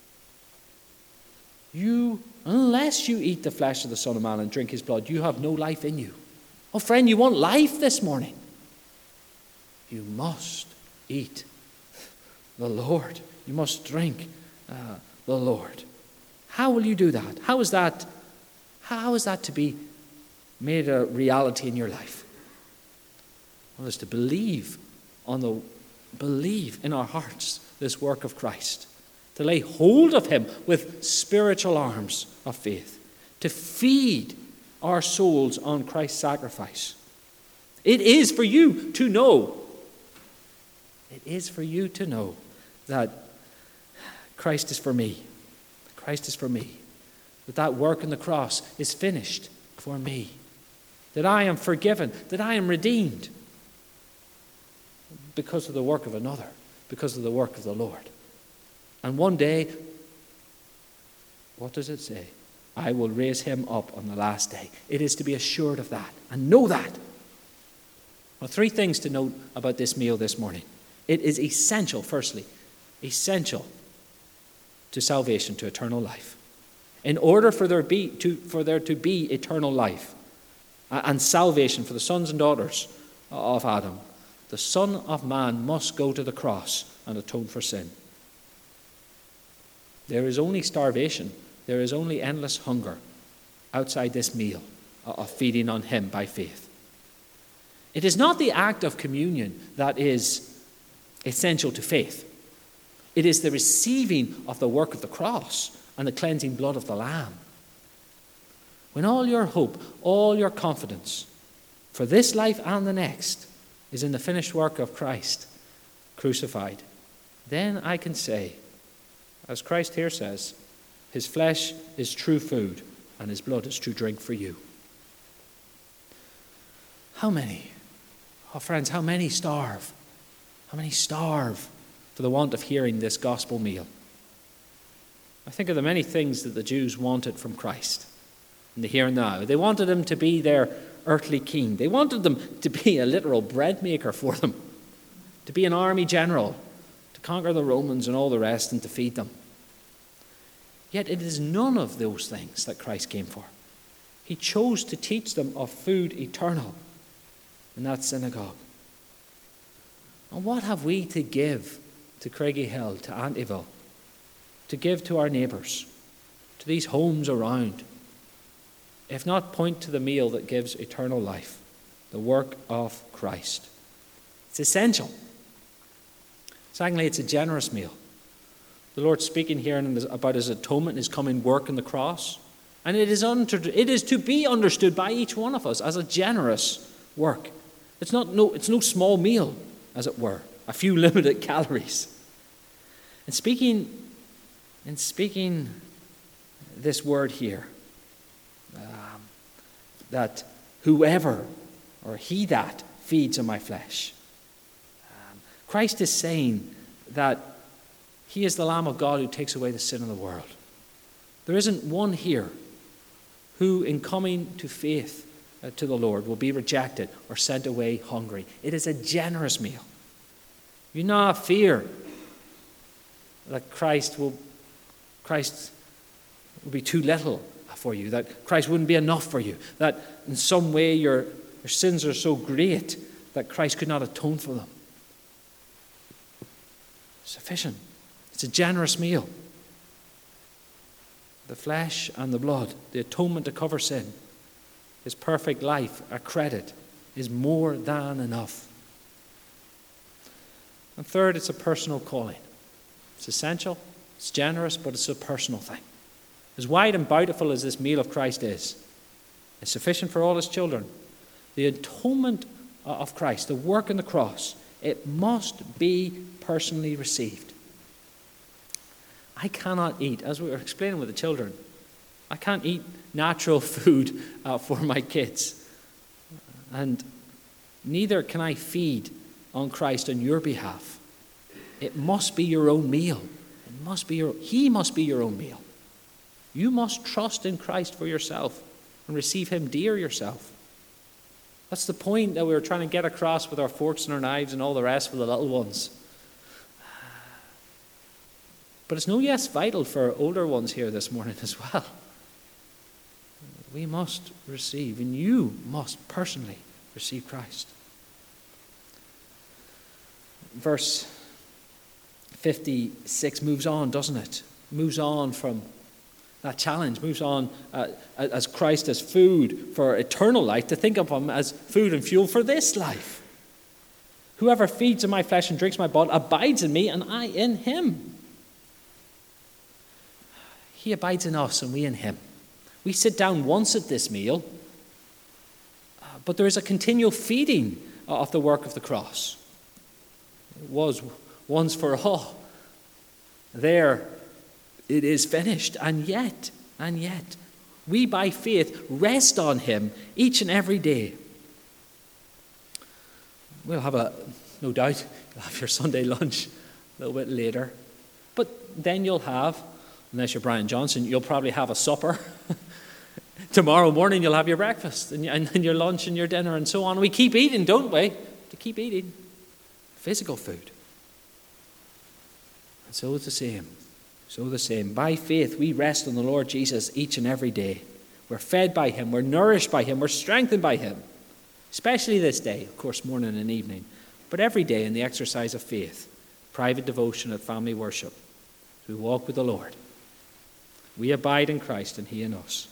You, unless you eat the flesh of the Son of Man and drink his blood, you have no life in you. Oh, friend, you want life this morning? You must eat the Lord. You must drink uh, the Lord. How will you do that? How is that? How is that to be made a reality in your life? Well, it's to believe on the believe in our hearts this work of Christ, to lay hold of him with spiritual arms of faith, to feed our souls on Christ's sacrifice. It is for you to know. It is for you to know that Christ is for me. Christ is for me. That that work on the cross is finished for me. That I am forgiven. That I am redeemed. Because of the work of another. Because of the work of the Lord. And one day, what does it say? I will raise him up on the last day. It is to be assured of that and know that. Well, three things to note about this meal this morning. It is essential, firstly, essential to salvation, to eternal life. In order for there, be, to, for there to be eternal life and salvation for the sons and daughters of Adam, the Son of Man must go to the cross and atone for sin. There is only starvation, there is only endless hunger outside this meal of feeding on him by faith. It is not the act of communion that is essential to faith. It is the receiving of the work of the cross and the cleansing blood of the Lamb. When all your hope, all your confidence for this life and the next is in the finished work of Christ crucified, then I can say, as Christ here says, his flesh is true food and his blood is true drink for you. How many, oh friends, how many starve? How many starve for the want of hearing this gospel meal? I think of the many things that the Jews wanted from Christ in the here and now. They wanted him to be their earthly king. They wanted him to be a literal bread maker for them, to be an army general, to conquer the Romans and all the rest and to feed them. Yet it is none of those things that Christ came for. He chose to teach them of food eternal in that synagogue. And what have we to give to Craigiehill, to Antiville, to give to our neighbours, to these homes around, if not point to the meal that gives eternal life, the work of Christ? It's essential. Secondly, it's a generous meal. The Lord speaking here about his atonement, his coming work on the cross, and it is, under, it is to be understood by each one of us as a generous work. It's not no, it's no small meal, as it were, a few limited calories. And speaking, in speaking this word here, um, that whoever or he that feeds on my flesh, um, Christ is saying that he is the Lamb of God who takes away the sin of the world. There isn't one here who, in coming to faith uh, to the Lord, will be rejected or sent away hungry. It is a generous meal. You not fear that Christ will, Christ will be too little for you, that Christ wouldn't be enough for you, that in some way your, your sins are so great that Christ could not atone for them. Sufficient. It's a generous meal. The flesh and the blood, the atonement to cover sin, his perfect life, a credit, is more than enough. And third, it's a personal calling. It's essential, it's generous, but it's a personal thing. As wide and bountiful as this meal of Christ is, it's sufficient for all his children. The atonement of Christ, the work on the cross, it must be personally received. I cannot eat, as we were explaining with the children, I can't eat natural food uh, for my kids. And neither can I feed on Christ on your behalf. It must be your own meal. It must be your, he must be your own meal. You must trust in Christ for yourself and receive him dear yourself. That's the point that we were trying to get across with our forks and our knives and all the rest for the little ones. But it's no less vital for older ones here this morning as well. We must receive, and you must personally receive Christ. Verse fifty-six moves on, doesn't it? Moves on from that challenge, moves on uh, as Christ as food for eternal life, to think of him as food and fuel for this life. Whoever feeds on my flesh and drinks my blood abides in me, and I in him. He abides in us and we in him. We sit down once at this meal, uh, but there is a continual feeding of the work of the cross. It was once for all. There it is finished, and yet, and yet, we by faith rest on him each and every day. We'll have a, no doubt, you'll have your Sunday lunch a little bit later, but then you'll have, unless you're Brian Johnson, you'll probably have a supper. Tomorrow morning you'll have your breakfast and, and, and your lunch and your dinner and so on. We keep eating, don't we? To keep eating physical food. And so it's the same. So the same. By faith we rest on the Lord Jesus each and every day. We're fed by him. We're nourished by him. We're strengthened by him. especially this day, of course, morning and evening, but every day in the exercise of faith, private devotion at family worship, we walk with the Lord. We abide in Christ and he in us.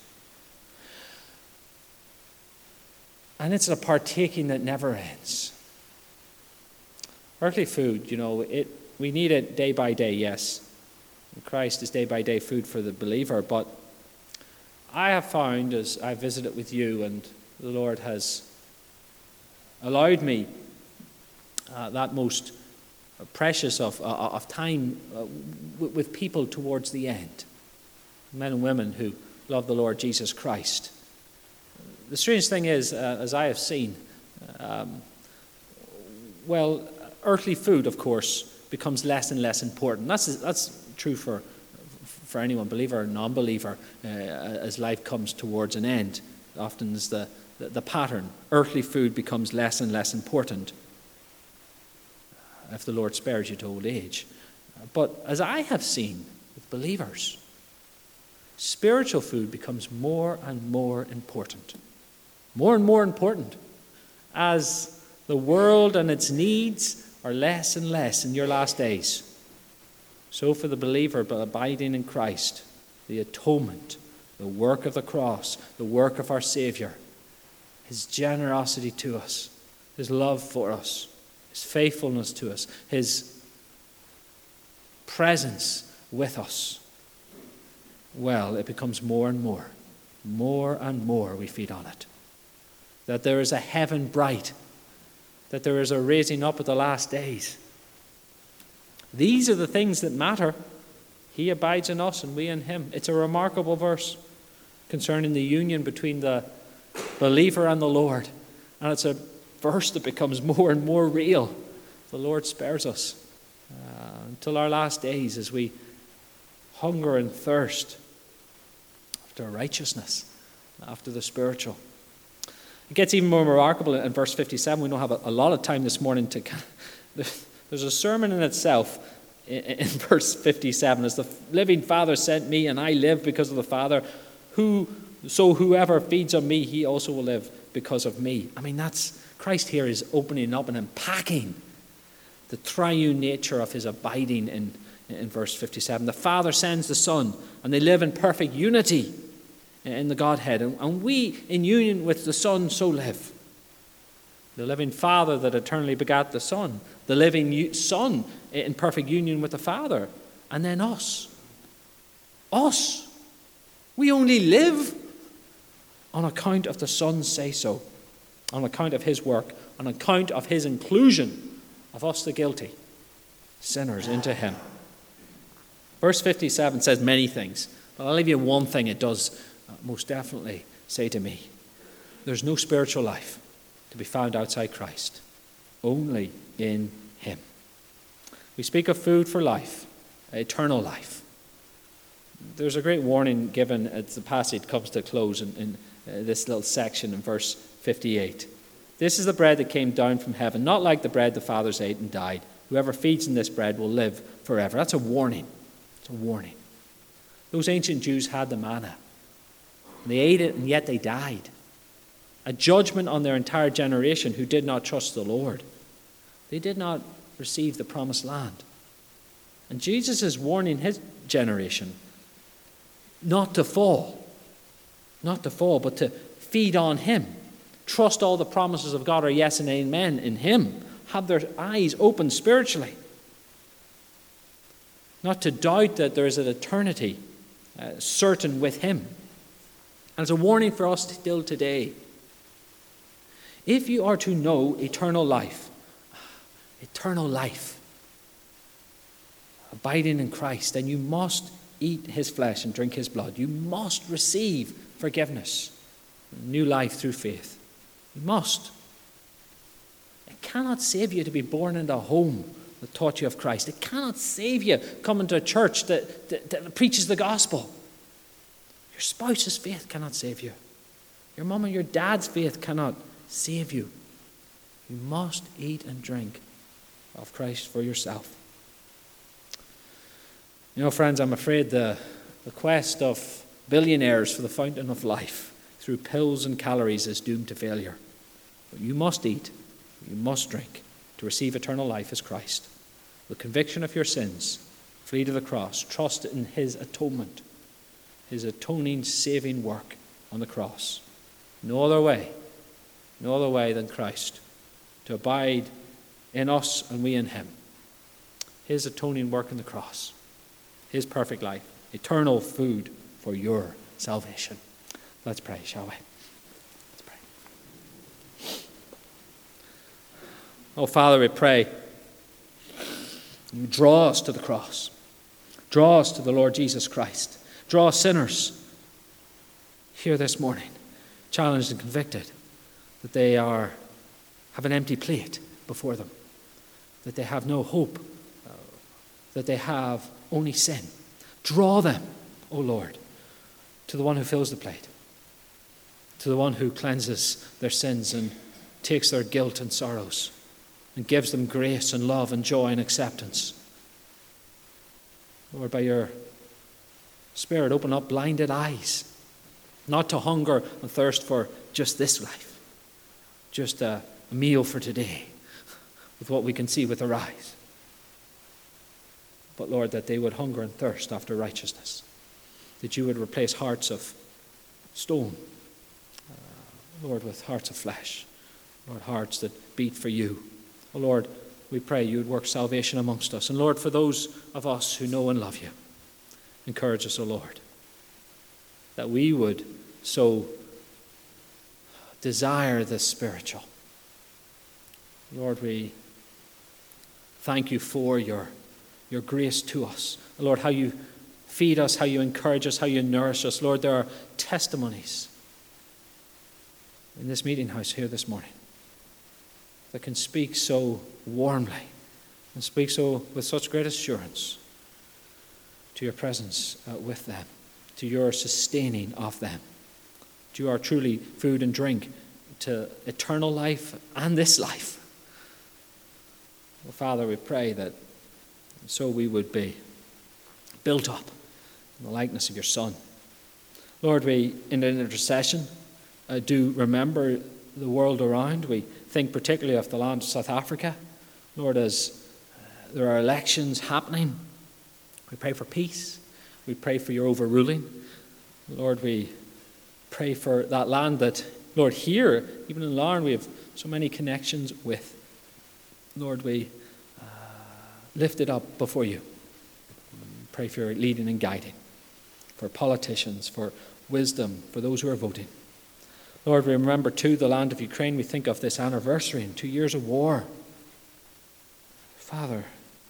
And it's a partaking that never ends. Earthly food, you know, it we need it day by day, yes. Christ is day by day food for the believer, but I have found as I visited with you and the Lord has allowed me uh, that most precious of, uh, of time uh, w- with people towards the end. Men and women who love the Lord Jesus Christ. The strange thing is, uh, as I have seen, um, well, earthly food, of course, becomes less and less important. That's that's true for for anyone, believer or non-believer, uh, as life comes towards an end. Often is the, the, the pattern. Earthly food becomes less and less important if the Lord spares you to old age. But as I have seen with believers, spiritual food becomes more and more important. More and more important as the world and its needs are less and less in your last days. So for the believer, but abiding in Christ, the atonement, the work of the cross, the work of our Savior, his generosity to us, his love for us, his faithfulness to us, his presence with us, well, it becomes more and more, more and more we feed on it. That there is a heaven bright, that there is a raising up at the last days. These are the things that matter. He abides in us and we in him. It's a remarkable verse concerning the union between the believer and the Lord. And it's a verse that becomes more and more real. The Lord spares us uh, until our last days as we hunger and thirst after righteousness, after the spiritual. It gets even more remarkable in verse fifty-seven. We don't have a, a lot of time this morning to... There's a sermon in itself in, in verse fifty-seven. As the living Father sent me, and I live because of the Father, who so whoever feeds on me, he also will live because of me. I mean, that's... Christ here is opening up and unpacking the triune nature of his abiding in, in verse fifty-seven. The Father sends the Son, and they live in perfect unity in the Godhead. And, and we, in union with the Son, so live. The living Father that eternally begat the Son. The living Son in perfect union with the Father. And then us. Us. We only live on account of the Son's say-so. On account of his work. On account of his inclusion of us, the guilty sinners, into him. Verse fifty-seven says many things. But I'll leave you one thing it does most definitely say to me. There's no spiritual life to be found outside Christ. Only in him. We speak of food for life, eternal life. There's a great warning given as the passage comes to a close in, in uh, this little section in verse fifty-eight. This is the bread that came down from heaven, not like the bread the fathers ate and died. Whoever feeds on this bread will live forever. That's a warning. It's a warning. Those ancient Jews had the manna. And they ate it and yet they died. A judgment on their entire generation who did not trust the Lord. They did not receive the promised land. And Jesus is warning his generation not to fall. Not to fall, but to feed on him. Trust all the promises of God are yes and amen in him. Have their eyes open spiritually. Not to doubt that there is an eternity uh, certain with him. And it's a warning for us still today. If you are to know eternal life, eternal life, abiding in Christ, then you must eat his flesh and drink his blood. You must receive forgiveness, new life through faith. You must. It cannot save you to be born into a home that taught you of Christ. It cannot save you coming to a church that, that, that preaches the gospel. Your spouse's faith cannot save you. Your mum and your dad's faith cannot save you. You must eat and drink of Christ for yourself. You know, friends, I'm afraid the, the quest of billionaires for the fountain of life through pills and calories is doomed to failure. But you must eat, you must drink to receive eternal life as Christ. The conviction of your sins, flee to the cross, trust in his atonement, his atoning, saving work on the cross. No other way, no other way than Christ, to abide in us and we in him. His atoning work on the cross, his perfect life, eternal food for your salvation. Let's pray, shall we? Let's pray. Oh, Father, we pray, you draw us to the cross. Draw us to the Lord Jesus Christ. Draw sinners here this morning, challenged and convicted that they are have an empty plate before them, that they have no hope, uh, that they have only sin. Draw them, O Lord, to the one who fills the plate, to the one who cleanses their sins and takes their guilt and sorrows and gives them grace and love and joy and acceptance. Lord, by your Spirit, open up blinded eyes, not to hunger and thirst for just this life, just a, a meal for today with what we can see with our eyes. But Lord, that they would hunger and thirst after righteousness, that you would replace hearts of stone, uh, Lord, with hearts of flesh, Lord, hearts that beat for you. Oh Lord, we pray you would work salvation amongst us. And Lord, for those of us who know and love you, encourage us, O Lord, that we would so desire the spiritual. Lord, we thank you for your, your grace to us. Lord, how you feed us, how you encourage us, how you nourish us. Lord, there are testimonies in this meeting house here this morning that can speak so warmly and speak so with such great assurance to your presence uh, with them, to your sustaining of them, to our truly food and drink, to eternal life and this life. Well, Father, we pray that so we would be built up in the likeness of your Son. Lord, we, in an intercession, uh, do remember the world around. We think particularly of the land of South Africa. Lord, as uh, there are elections happening, we pray for peace. We pray for your overruling. Lord, we pray for that land that, Lord, here, even in Larne, we have so many connections with. Lord, we uh, lift it up before you. Pray for your leading and guiding, for politicians, for wisdom, for those who are voting. Lord, we remember too the land of Ukraine. We think of this anniversary and two years of war. Father,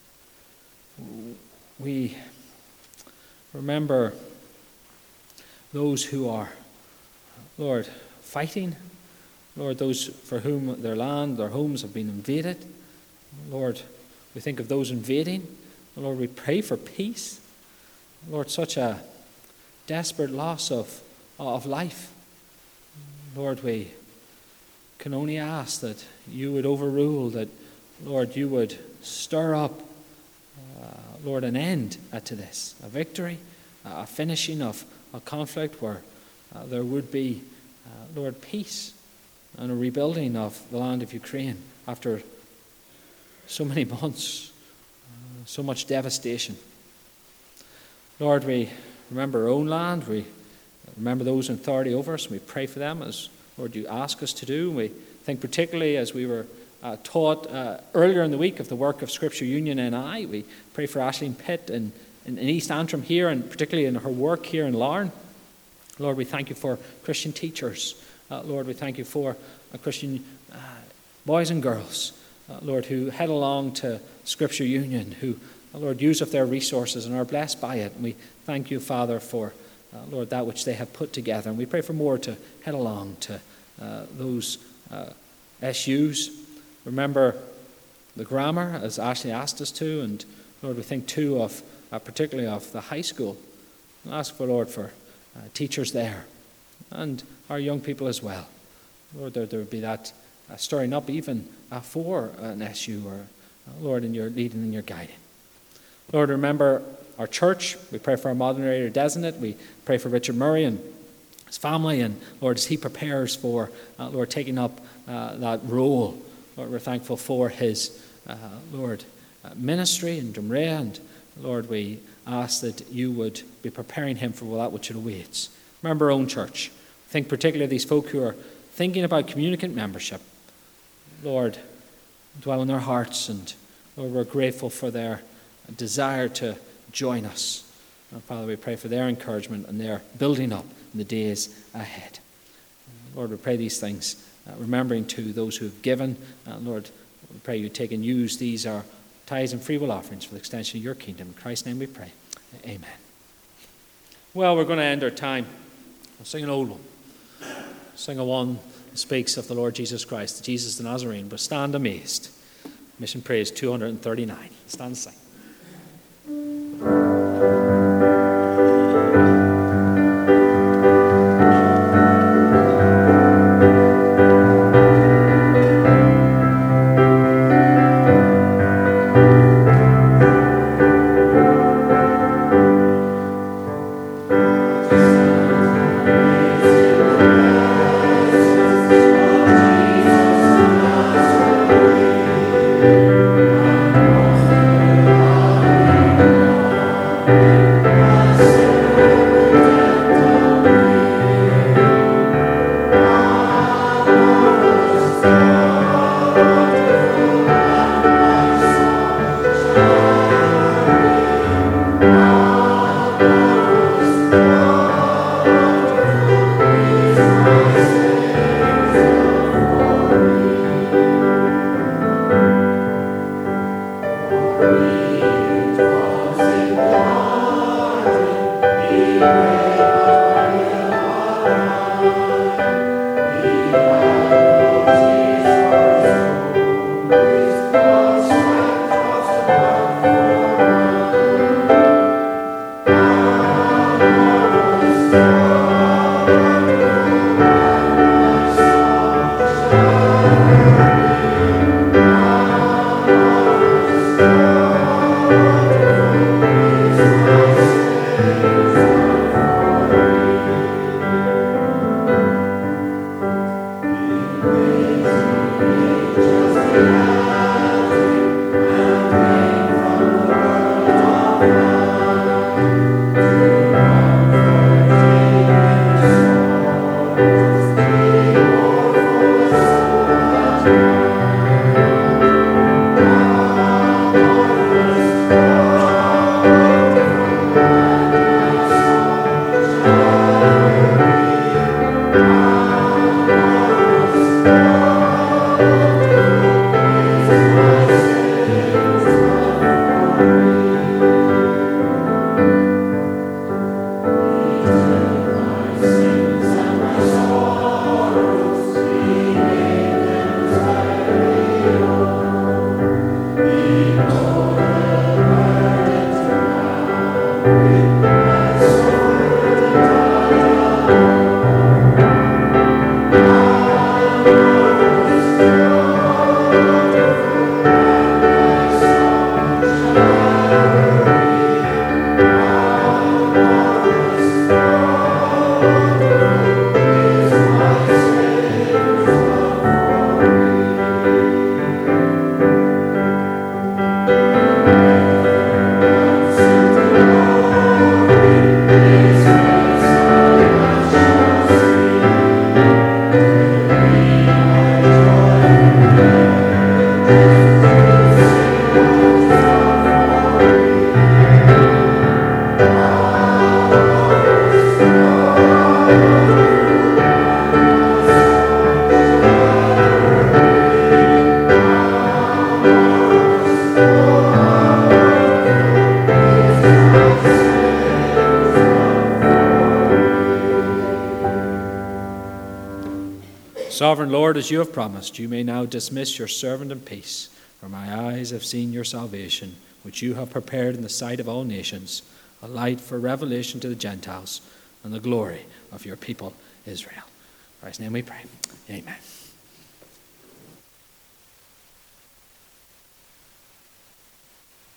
we remember those who are, Lord, fighting. Lord, those for whom their land, their homes have been invaded. Lord, we think of those invading. Lord, we pray for peace. Lord, such a desperate loss of, of life. Lord, we can only ask that you would overrule, that, Lord, you would stir up, uh, Lord, an end uh, to this, a victory, uh, a finishing of a conflict where uh, there would be, uh, Lord, peace and a rebuilding of the land of Ukraine after so many months, uh, so much devastation. Lord, we remember our own land. We remember those in authority over us. We pray for them as, Lord, you ask us to do. We think particularly as we were uh, taught uh, earlier in the week of the work of Scripture Union N I. We pray for Aisling Pitt in, in, in East Antrim here, and particularly in her work here in Larne. Lord, we thank you for Christian teachers. Uh, Lord, we thank you for uh, Christian uh, boys and girls, uh, Lord, who head along to Scripture Union, who, uh, Lord, use of their resources and are blessed by it. And we thank you, Father, for, uh, Lord, that which they have put together. And we pray for more to head along to uh, those uh, S Us. Remember the grammar, as Ashley asked us to, and, Lord, we think too of, uh, particularly of the high school. And ask for, Lord, for uh, teachers there, and our young people as well. Lord, there, there would be that uh, stirring up even uh, for an S U, or uh, Lord, in your leading and your guiding. Lord, remember our church. We pray for our moderator designate. We pray for Richard Murray and his family, and Lord, as he prepares for, uh, Lord, taking up uh, that role, Lord, we're thankful for his, uh, Lord, uh, ministry in Drumrea, and Lord, we ask that you would be preparing him for that which it awaits. Remember our own church. Think particularly of these folk who are thinking about communicant membership. Lord, dwell in their hearts, and Lord, we're grateful for their desire to join us. And Father, we pray for their encouragement and their building up in the days ahead. Lord, we pray these things, uh, remembering to those who have given. Uh, Lord, we pray you take and use these, our tithes and free will offerings, for the extension of your kingdom. In Christ's name we pray. Amen. Well, we're going to end our time. We'll sing an old one. Sing a one that speaks of the Lord Jesus Christ, Jesus the Nazarene, but stand amazed. Mission Praise two hundred thirty-nine. Stand and sing. Sovereign Lord, as you have promised, you may now dismiss your servant in peace, for my eyes have seen your salvation, which you have prepared in the sight of all nations, a light for revelation to the Gentiles, and the glory of your people Israel. In Christ's name we pray. Amen.